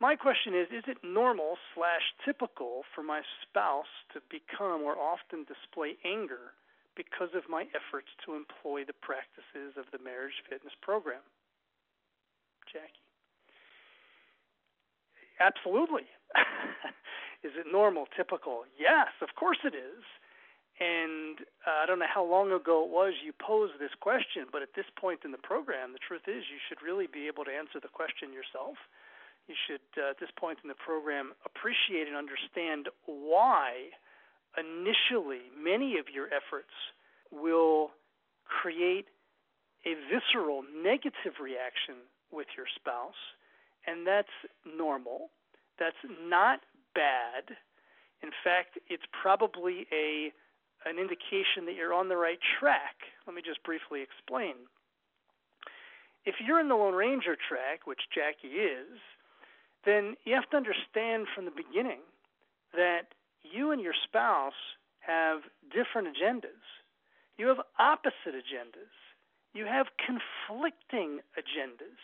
My question is it normal / typical for my spouse to become or often display anger because of my efforts to employ the practices of the marriage fitness program? Jackie. Absolutely. Is it normal, typical? Yes, of course it is. And I don't know how long ago it was you posed this question, but at this point in the program, the truth is you should really be able to answer the question yourself. You should, at this point in the program, appreciate and understand why initially many of your efforts will create a visceral negative reaction with your spouse, and that's normal. That's not bad. In fact, it's probably an indication that you're on the right track. Let me just briefly explain. If you're in the Lone Ranger track, which Jackie is, then you have to understand from the beginning that you and your spouse have different agendas. You have opposite agendas. You have conflicting agendas.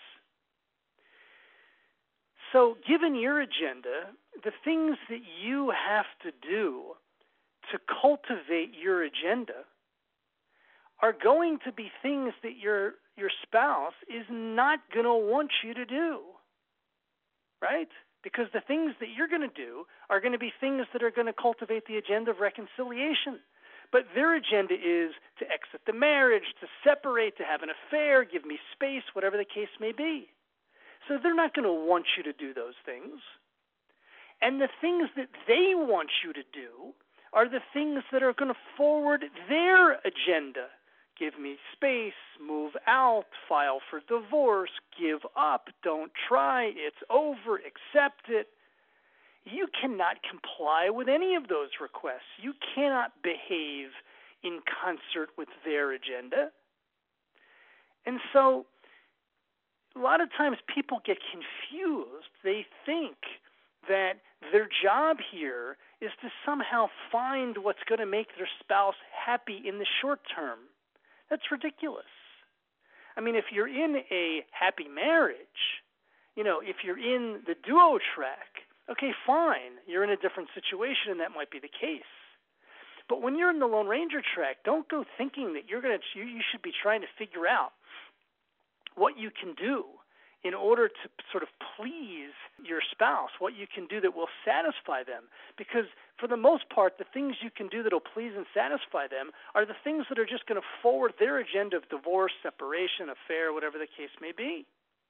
So given your agenda, the things that you have to do to cultivate your agenda are going to be things that your spouse is not going to want you to do, right? Because the things that you're going to do are going to be things that are going to cultivate the agenda of reconciliation. But their agenda is to exit the marriage, to separate, to have an affair, give me space, whatever the case may be. So they're not going to want you to do those things. And the things that they want you to do are the things that are going to forward their agenda. Give me space, move out, file for divorce, give up, don't try, it's over, accept it. You cannot comply with any of those requests. You cannot behave in concert with their agenda. And so a lot of times people get confused. They think that their job here is to somehow find what's going to make their spouse happy in the short term. That's ridiculous. I mean, if you're in a happy marriage, if you're in the duo track, okay, fine. You're in a different situation, and that might be the case. But when you're in the Lone Ranger track, don't go thinking that you should be trying to figure out what you can do in order to sort of please your spouse, what you can do that will satisfy them. Because for the most part, the things you can do that will please and satisfy them are the things that are just going to forward their agenda of divorce, separation, affair, whatever the case may be.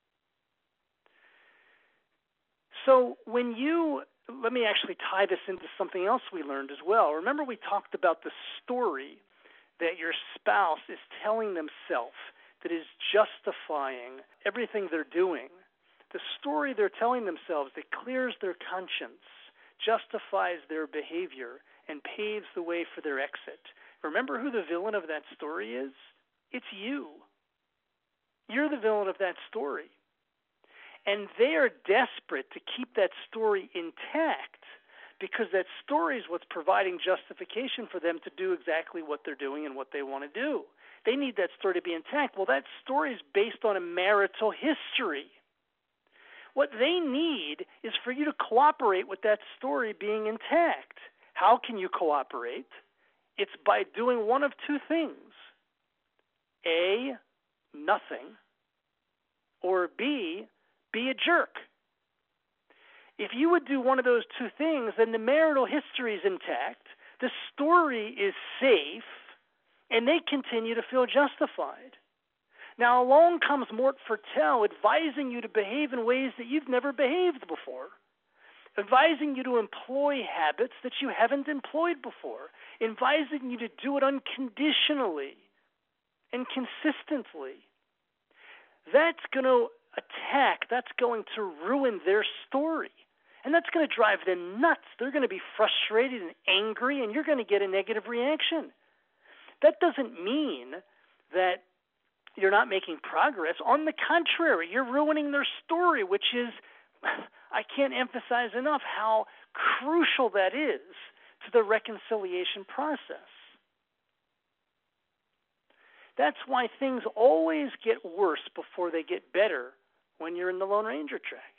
So let me actually tie this into something else we learned as well. Remember we talked about the story that your spouse is telling themselves that is justifying everything they're doing. The story they're telling themselves that clears their conscience, justifies their behavior, and paves the way for their exit. Remember who the villain of that story is? It's you. You're the villain of that story. And they are desperate to keep that story intact because that story is what's providing justification for them to do exactly what they're doing and what they want to do. They need that story to be intact. Well, that story is based on a marital history. What they need is for you to cooperate with that story being intact. How can you cooperate? It's by doing one of two things. A, nothing, or B, be a jerk. If you would do one of those two things, then the marital history is intact, the story is safe, and they continue to feel justified. Now, along comes Mort Fertel advising you to behave in ways that you've never behaved before, advising you to employ habits that you haven't employed before, advising you to do it unconditionally and consistently. That's going to attack, that's going to ruin their story. And that's going to drive them nuts. They're going to be frustrated and angry, and you're going to get a negative reaction. That doesn't mean that you're not making progress. On the contrary, you're ruining their story, which is, I can't emphasize enough how crucial that is to the reconciliation process. That's why things always get worse before they get better when you're in the Lone Ranger track.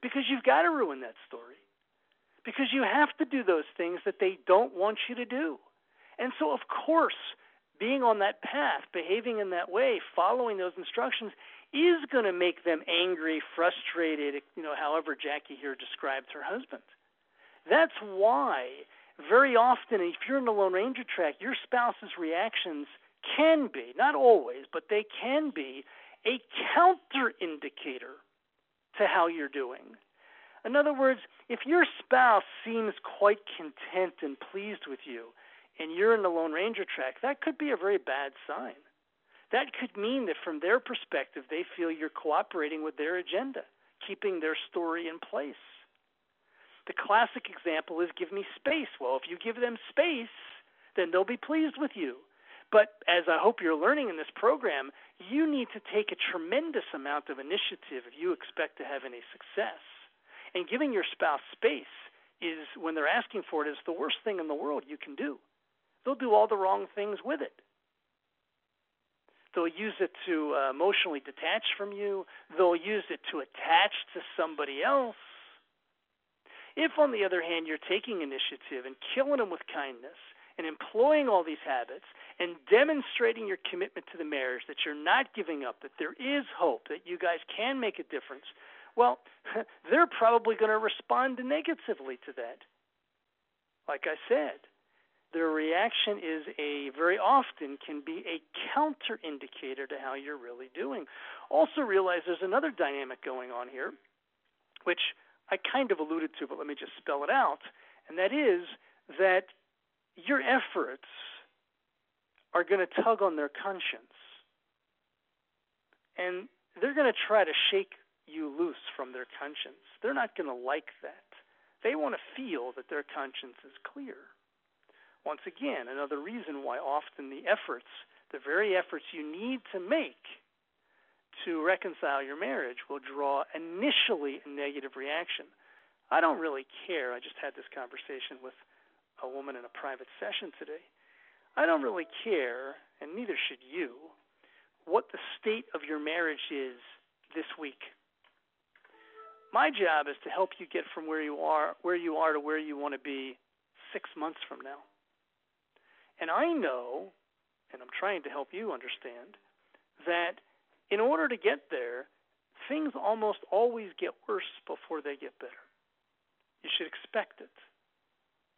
because you've got to ruin that story, because you have to do those things that they don't want you to do. And so, of course, being on that path, behaving in that way, following those instructions is going to make them angry, frustrated, however Jackie here described her husband. That's why very often, if you're in the Lone Ranger track, your spouse's reactions can be, not always, but they can be a counter indicator to how you're doing. In other words, if your spouse seems quite content and pleased with you, and you're in the Lone Ranger track, that could be a very bad sign. That could mean that from their perspective, they feel you're cooperating with their agenda, keeping their story in place. The classic example is give me space. Well, if you give them space, then they'll be pleased with you. But as I hope you're learning in this program, you need to take a tremendous amount of initiative if you expect to have any success. And giving your spouse space is, when they're asking for it, is the worst thing in the world you can do. They'll do all the wrong things with it. They'll use it to emotionally detach from you. They'll use it to attach to somebody else. If, on the other hand, you're taking initiative and killing them with kindness and employing all these habits and demonstrating your commitment to the marriage, that you're not giving up, that there is hope, that you guys can make a difference, well, they're probably going to respond negatively to that. Like I said, their reaction very often can be a counter indicator to how you're really doing. Also realize there's another dynamic going on here, which I kind of alluded to, but let me just spell it out, and that is that your efforts are going to tug on their conscience, and they're going to try to shake you loose from their conscience. They're not going to like that. They want to feel that their conscience is clear. Once again, another reason why often the very efforts you need to make to reconcile your marriage will draw initially a negative reaction. I don't really care. I just had this conversation with a woman in a private session today. I don't really care, and neither should you, what the state of your marriage is this week. My job is to help you get from where you are to where you want to be 6 months from now. And I know, and I'm trying to help you understand, that in order to get there, things almost always get worse before they get better. You should expect it.